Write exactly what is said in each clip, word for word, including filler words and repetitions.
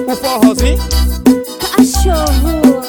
o forrozinho. Cachorro,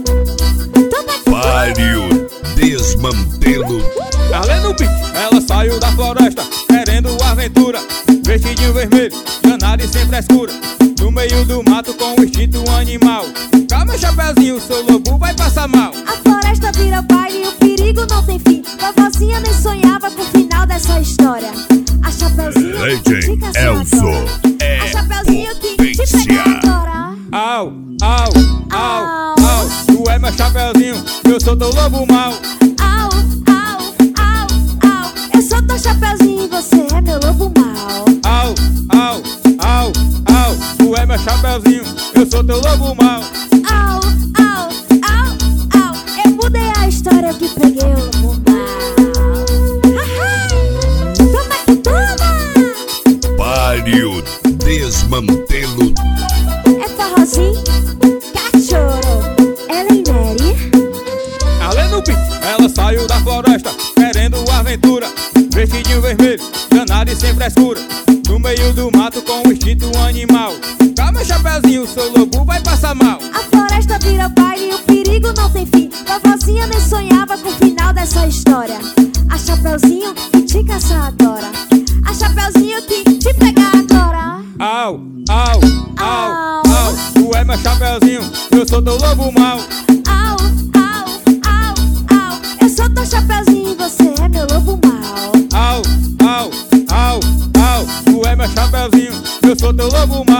Pare o desmantelo. Além do pique, ela saiu da floresta querendo aventura. Vestidinho vermelho, danado e sem frescura, no meio do mato com o instinto animal. Calma, chapeuzinho, seu lobo vai passar mal. a floresta vira baile e o perigo não tem fim. Vovozinha nem sonhava com o final dessa história. A Chapeuzinho Legend fica assim Elso agora. é A Chapeuzinho que te potência. pega agora. Au, au, au, au, tu é meu chapeuzinho, eu sou teu lobo mau. Au, au, au, au, eu sou teu Chapeuzinho e você é meu lobo mau. Au, au, au, au, tu é meu chapeuzinho, eu sou teu lobo mau. Au, au, au, au, eu mudei a história, eu que peguei o lobo mau. Ahá, toma que toma. Pare o desmantelo. É forrozinho, cachorro, ela é Nery. Além do pique, ela saiu da floresta querendo aventura. Vestidinho vermelho, danado e sem frescura, no meio do mato com o instinto animal. Calma, chapeuzinho, seu lobo vai passar mal. A floresta vira baile e o perigo não tem fim. Vovozinha nem sonhava com o final dessa história. A Chapeuzinho que te caça agora. A Chapeuzinho que te pega agora. Au, au, au, au, tu é meu chapeuzinho, eu sou teu lobo mau. Au, au, au, au, eu sou teu Chapeuzinho e você é meu lobo mau. Au, au, au, au, tu é meu chapeuzinho, eu sou teu lobo mau.